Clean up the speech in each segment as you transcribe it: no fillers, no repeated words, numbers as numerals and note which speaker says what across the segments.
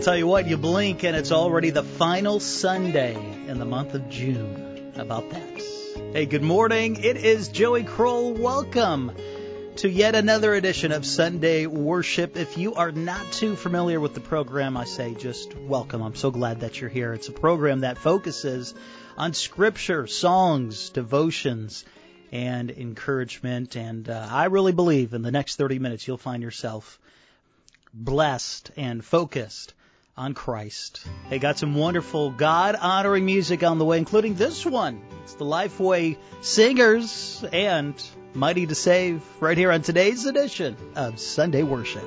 Speaker 1: tell you what, you blink and it's already the final Sunday in the month of June. How about that? Hey, good morning. It is Joey Kroll. Welcome to yet another edition of Sunday Worship. If you are not too familiar with the program, I say just welcome. I'm so glad that you're here. It's a program that focuses on scripture, songs, devotions, and encouragement. And I really believe in the next 30 minutes you'll find yourself blessed and focused on Christ. Hey, got some wonderful God-honoring music on the way, including this one. It's the Lifeway Singers and Mighty to Save right here on today's edition of Sunday Worship.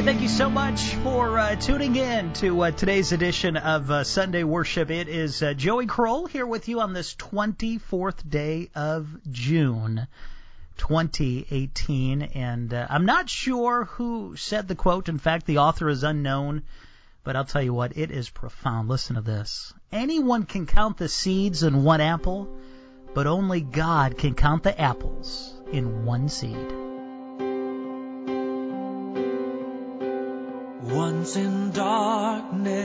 Speaker 1: Thank you so much for tuning in to today's edition of Sunday Worship. It is Joey Kroll here with you on this 24th day of June, 2018. And I'm not sure who said the quote. In fact, the author is unknown. But I'll tell you what, it is profound. Listen to this. Anyone can count the seeds in one apple, but only God can count the apples in one seed.
Speaker 2: Once in darkness,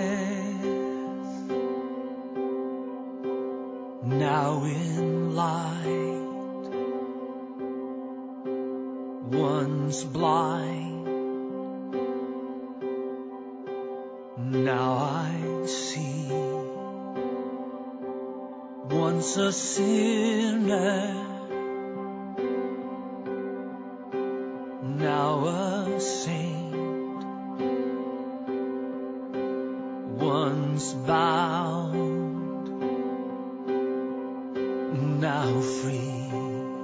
Speaker 2: now in light. Once blind, now I see. Once a sinner, now a saint. Once bound, now free.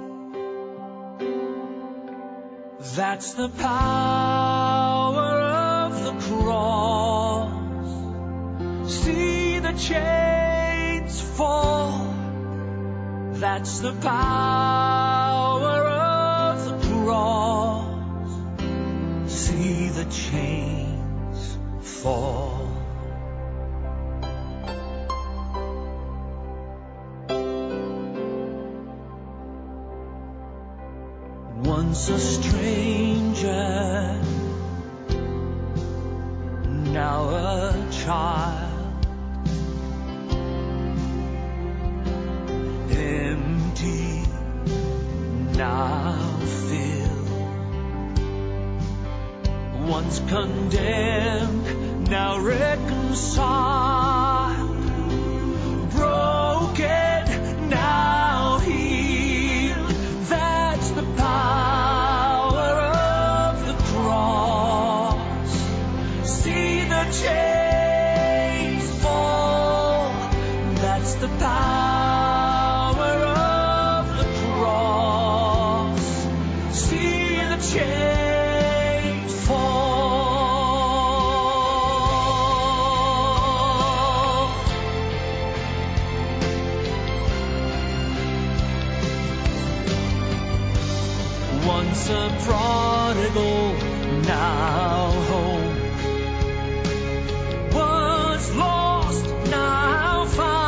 Speaker 2: That's the power of the cross. See the chains fall. That's the power of the cross. See the chains fall. Once a stranger, now a child. Empty, now filled. Once condemned, now reconciled. Broken, now healed. That's the power of the cross. See the chains fall. That's the power of the cross. See the chains fall. Once a prodigal, now home. Once lost, now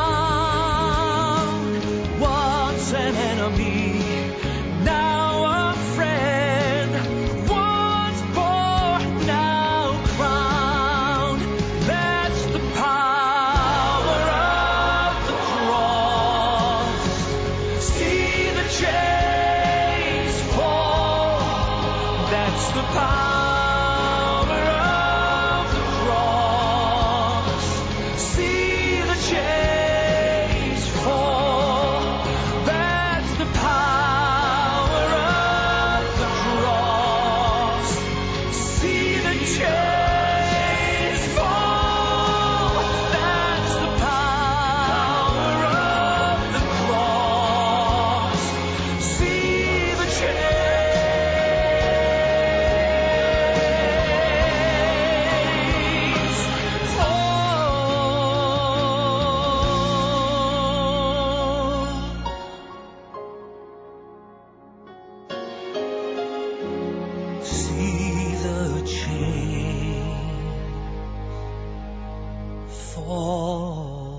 Speaker 2: found. Once an enemy, now a friend. Once poor, now crowned. That's the power of the cross. See the chains fall. That's the power of the cross. See the chains fall. That's the power of the cross. See the chains fall. That's the power of the cross. See the chains fall. See the chains fall.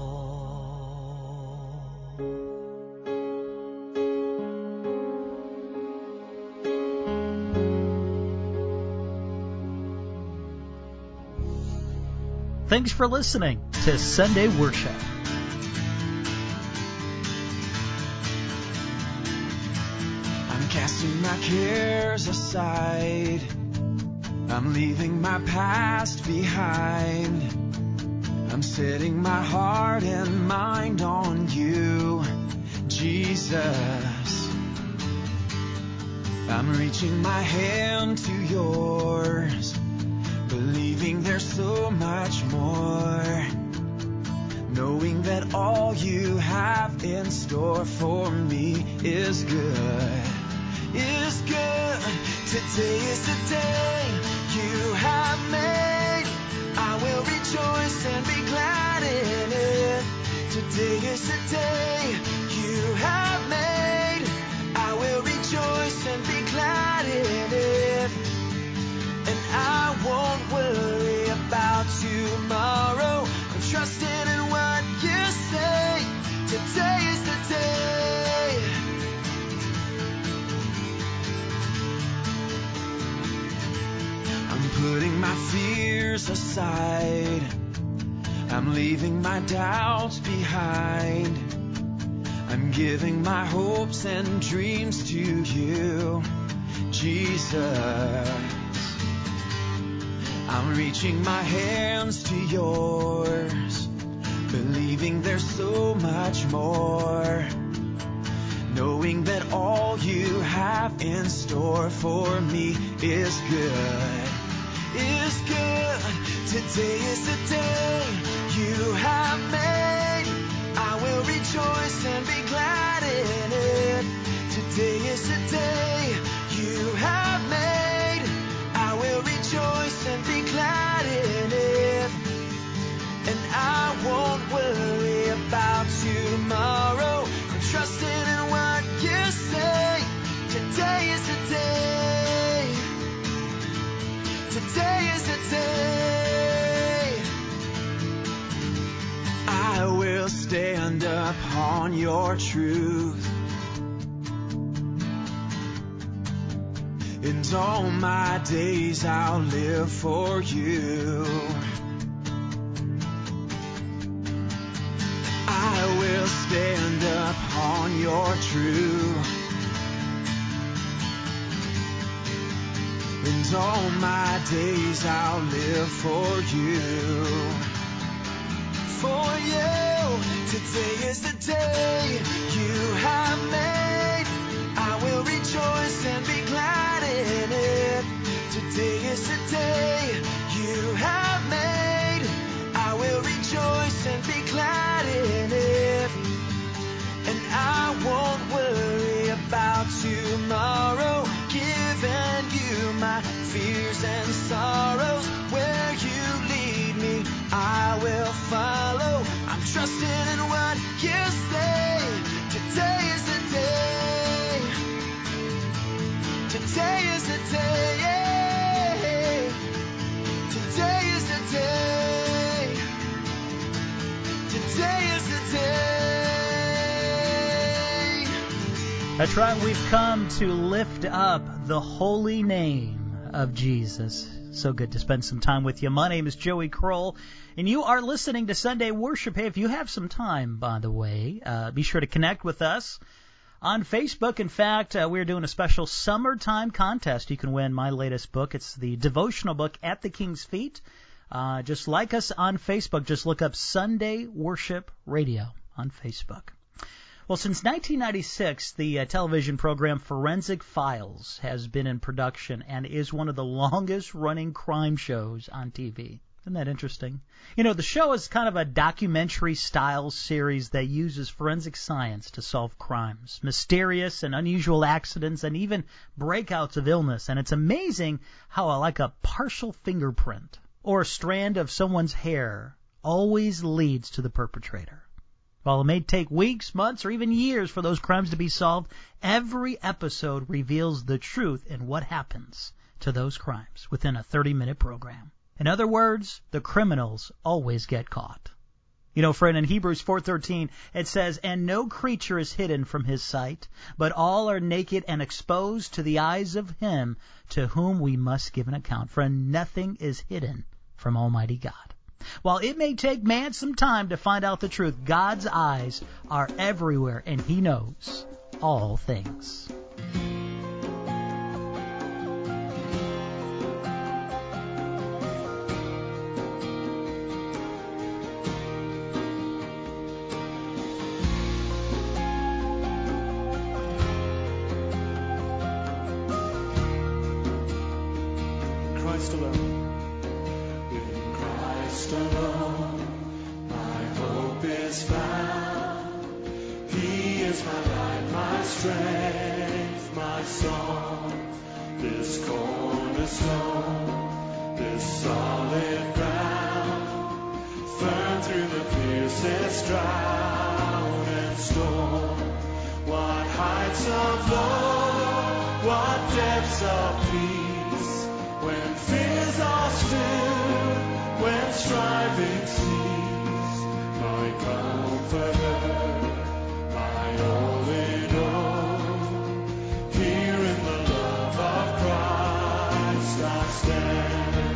Speaker 1: Thanks for listening to Sunday Worship.
Speaker 2: I'm casting my cares aside. I'm leaving my past behind. I'm setting my heart and mind on you, Jesus. I'm reaching my hand to yours, believing there's so much more, knowing that all you have in store for me is good, is good. Today is the day you have made. I will rejoice and be glad in it. Today is the day you have made. I will rejoice and be glad in it. And I won't worry about tomorrow. I'm trusting in what you say. Today is the day. I'm putting my fears aside. I'm leaving my doubts behind. I'm giving my hopes and dreams to you, Jesus. I'm reaching my hands to yours, believing there's so much more, knowing that all you have in store for me is good, is good. Today is the day you have made. I will rejoice and be glad in it. Today is the day you have made. I will rejoice and be glad in it. And I won't worry about tomorrow. I'm trusting in what you say. Today is the day. Today is the day. I will stand upon your truth. And all my days I'll live for you. I will stand upon your truth. And all my days I'll live for you. For you, today is the day you have made. I will rejoice and be glad in it. Today is the day you have made. I will rejoice and be glad in it. And I won't worry about tomorrow, giving you my fears and sorrows. Where you lead me, I will follow. I'm trusting in what you say. Today is the day. Today is the day. Today is the day. Today is the day.
Speaker 1: That's right, we've come to lift up the holy name of Jesus. So good to spend some time with you. My name is Joey Kroll, and you are listening to Sunday Worship. Hey, if you have some time, by the way, be sure to connect with us on Facebook. In fact, we're doing a special summertime contest. You can win my latest book. It's the devotional book, At the King's Feet. Just like us on Facebook. Just look up Sunday Worship Radio on Facebook. Well, since 1996, the television program Forensic Files has been in production and is one of the longest-running crime shows on TV. Isn't that interesting? You know, the show is kind of a documentary-style series that uses forensic science to solve crimes, mysterious and unusual accidents, and even breakouts of illness. And it's amazing how like a partial fingerprint or a strand of someone's hair always leads to the perpetrator. While it may take weeks, months, or even years for those crimes to be solved, every episode reveals the truth in what happens to those crimes within a 30-minute program. In other words, the criminals always get caught. You know, friend, in Hebrews 4:13, it says, "And no creature is hidden from his sight, but all are naked and exposed to the eyes of him to whom we must give an account. For nothing is hidden from Almighty God." While it may take man some time to find out the truth, God's eyes are everywhere, and He knows all things.
Speaker 3: Christ alone. In Christ alone, my hope is found. He is my light, my strength, my song. This cornerstone, solid ground, firm through the fiercest drought and storm. What heights of love, what depths of peace, when fears are still, when striving cease, my comforter, my all in all, here in the love of Christ I stand.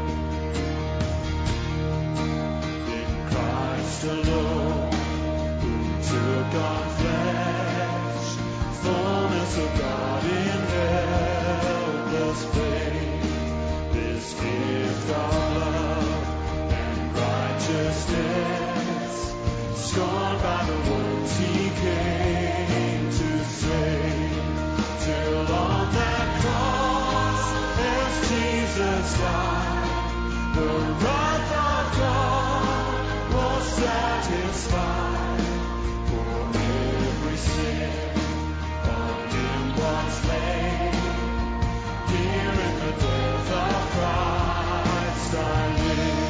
Speaker 3: In Christ alone, who took on flesh, fullness of God in helpless faith, this gift of love and righteousness, scorned by the ones he came to save, till on that cross, as Jesus died, the wrath of God was satisfied. For every sin on him was laid, here in the death of Christ I live.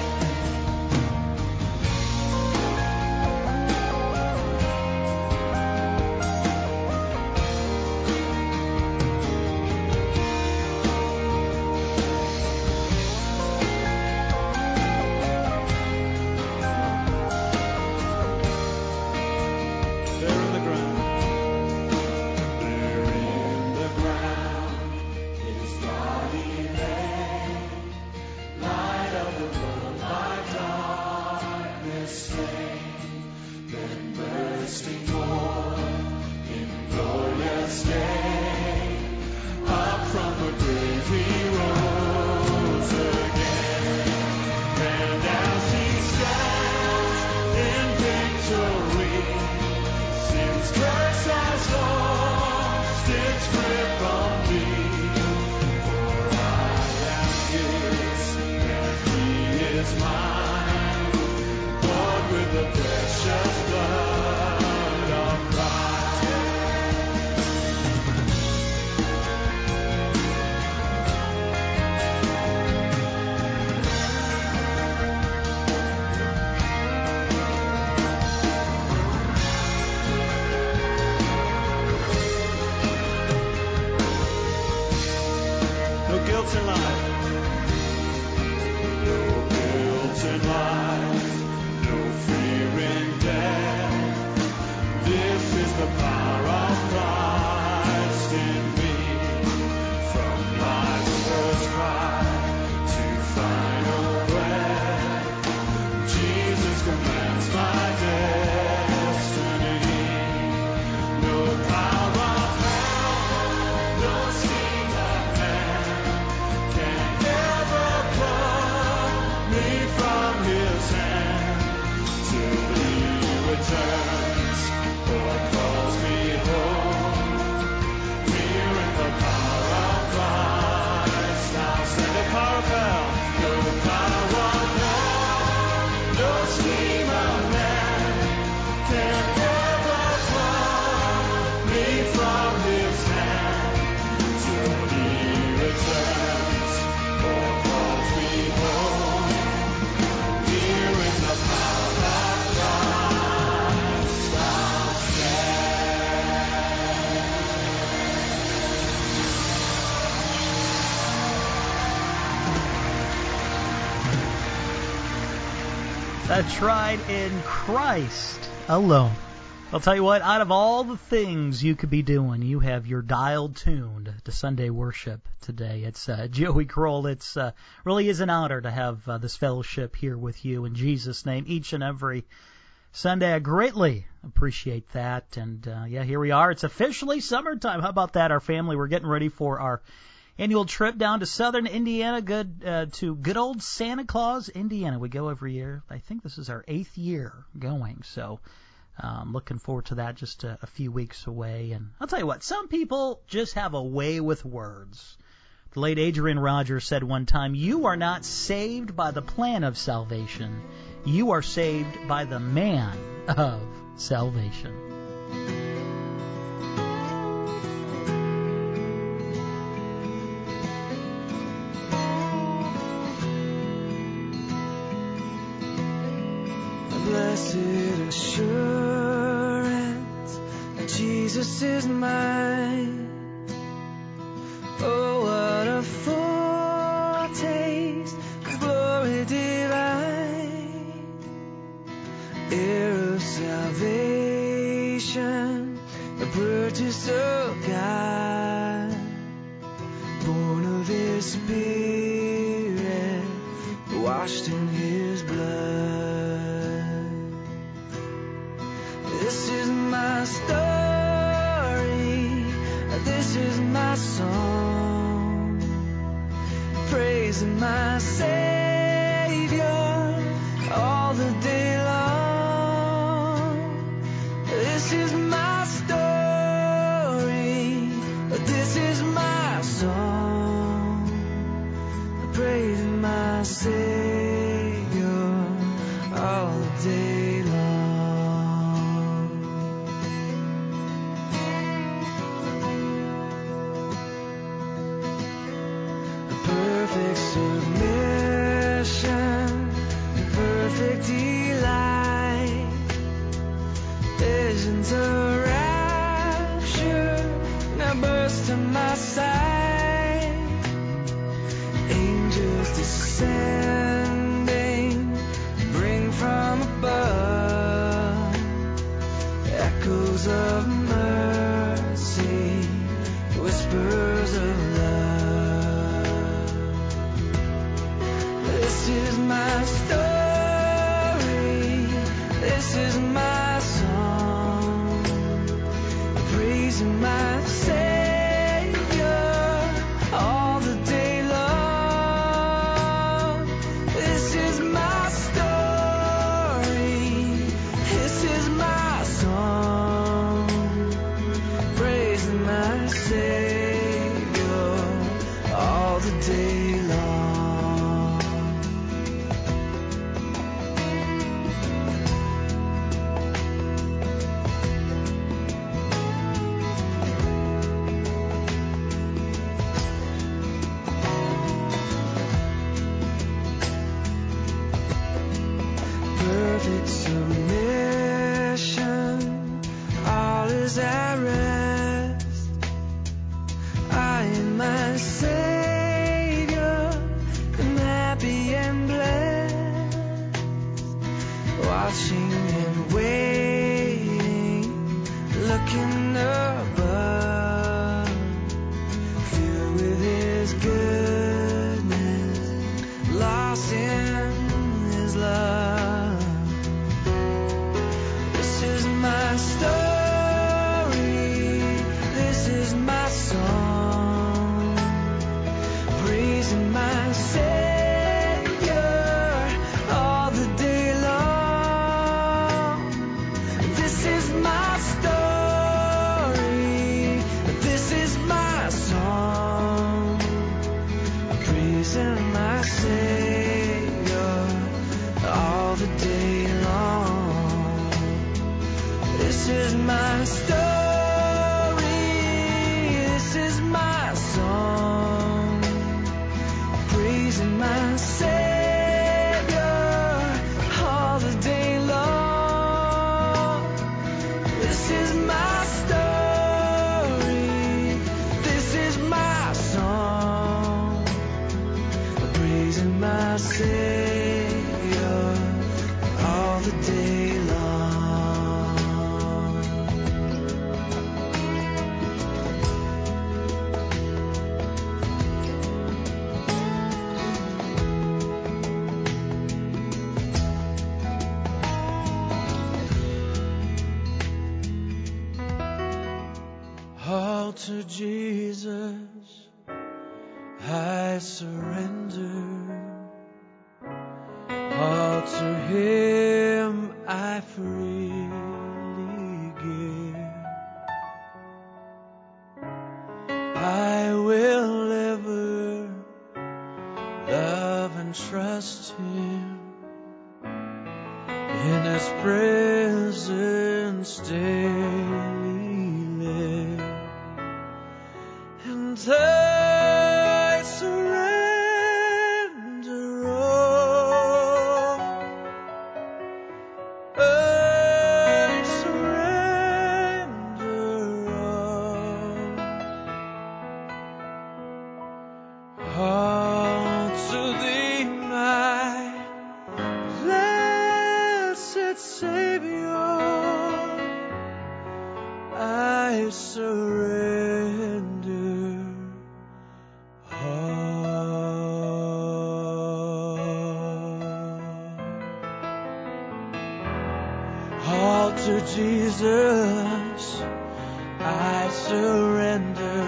Speaker 1: That's right, in Christ alone. I'll tell you what, out of all the things you could be doing, you have your dial tuned to Sunday worship today. It's Joey Kroll. It's really is an honor to have this fellowship here with you in Jesus' name each and every Sunday. I greatly appreciate that. And yeah, here we are. It's officially summertime. How about that, our family? We're getting ready for our annual trip down to southern Indiana, to good old Santa Claus, Indiana. We go every year. I think this is our 8th year going, so looking forward to that, just a few weeks away. And I'll tell you what, some people just have a way with words. The late Adrian Rogers said one time, "You are not saved by the plan of salvation. You are saved by the man of salvation."
Speaker 2: Blessed assurance, Jesus is mine. Oh, what a foretaste of glory divine, heir of salvation, the purchase of God, born of His Spirit, washed in His blood. This is my story, this is my song, praising my Savior all the day long. This is my story, this is my song, praising my Savior all the day long. Perfect submission, perfect delight, visions of rapture now burst to my sight. Angels descending, bring from above echoes of mercy, whispers of love. This is my story, this is my song, praising my Savior all the day long. This is my story, this is my song, praising my Savior all the day long. Perfect submission, all is at rest. I and my Savior am happy and blessed, watching and waiting, looking above, filled with His goodness, lost in His love. This is my story, this is my song, praising my Savior all the day long. This is my story, this is my song, praising my Savior all the day long. This is my story, this is my song, praising my Savior all the day long. This is my story, this is my song, praising my Savior all the day long. All to Jesus I surrender, all to Him I freely give. I will ever love and trust Him, in His presence daily live. And I surrender all. surrender all to Jesus. I surrender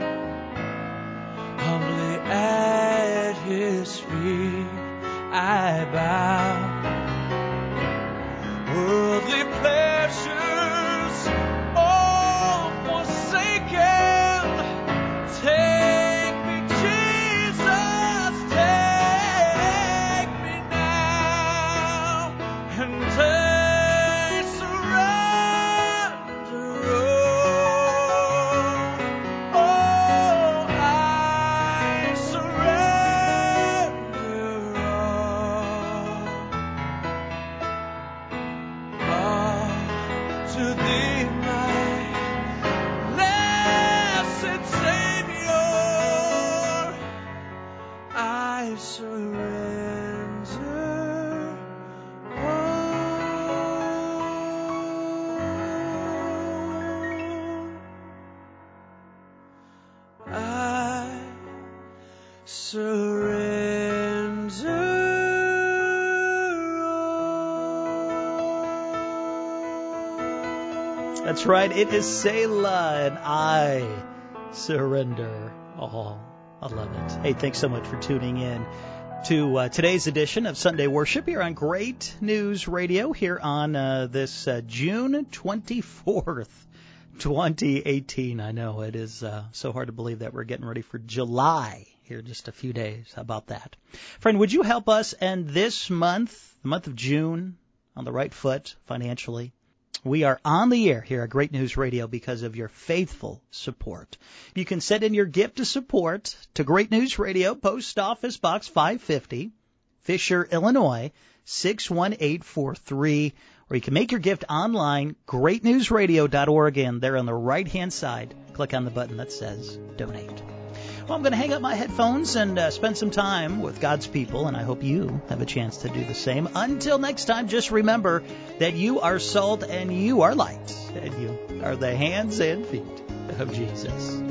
Speaker 2: humbly at His feet. I bow. Worldly pleasures all forsaken. Take me, Jesus, take me now, and I surrender all. Oh, I surrender all to Thee, my blessed Savior. I surrender all. I surrender all.
Speaker 1: That's right. It is Selah, and I surrender all. I love it. Hey, thanks so much for tuning in to today's edition of Sunday Worship here on Great News Radio here on this June 24th, 2018. I know it is so hard to believe that we're getting ready for July here in just a few days. How about that? Friend, would you help us end this month, the month of June, on the right foot financially? We are on the air here at Great News Radio because of your faithful support. You can send in your gift to support to Great News Radio, Post Office Box 550, Fisher, Illinois, 61843. Or you can make your gift online, greatnewsradio.org, and there on the right-hand side, click on the button that says Donate. Well, I'm going to hang up my headphones and spend some time with God's people, and I hope you have a chance to do the same. Until next time, just remember that you are salt and you are light, and you are the hands and feet of Jesus.